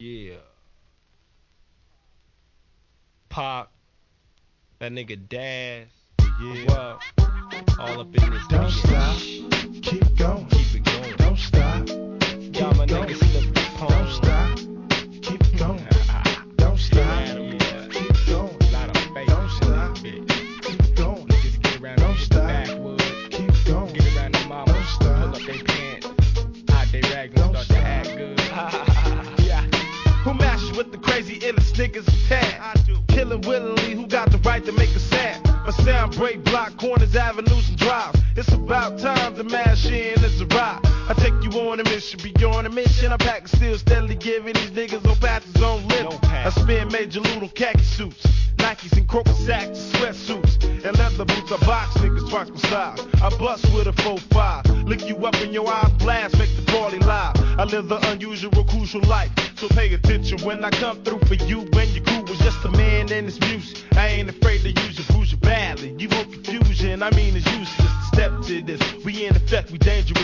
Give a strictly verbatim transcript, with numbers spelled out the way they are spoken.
Yeah. Pop. That nigga Daz. Yeah. Well, all up in this Don't stop. Keep going. Keep it going. Don't stop. Got my nigga slip the pump. Don't stop. Keep going. Don't stop. Yeah. Keep going. A lot of faith. Don't stop. Keep going. Just get around Don't the stop. backwoods. Keep going. Get around the mama. Don't stop. Pull up they pants. Out they rags and Don't start to stop. act good. Yeah. Who matches with the crazy illest niggas in town? I do. Killing willingly, who got the right to make a sound? My sound break block corners, avenues, and drives. It's about time to mash in, it's a ride. I take you on a mission, be on a mission. I pack still steadily giving these niggas no patches on lip. No patch. I spend major loot on khaki suits, Nikes and crocus sacks, sweatsuits, and leather boots. I box niggas, watch my style. I bust with a four five, lick you up in your eyes, blast, make the party live. I live the unusual, crucial life, so pay attention when I come through for you. When your crew was just a man and his music, I ain't afraid to use your bruise you badly. You want confusion, I mean it's useless to step to this. We in effect, we dangerous.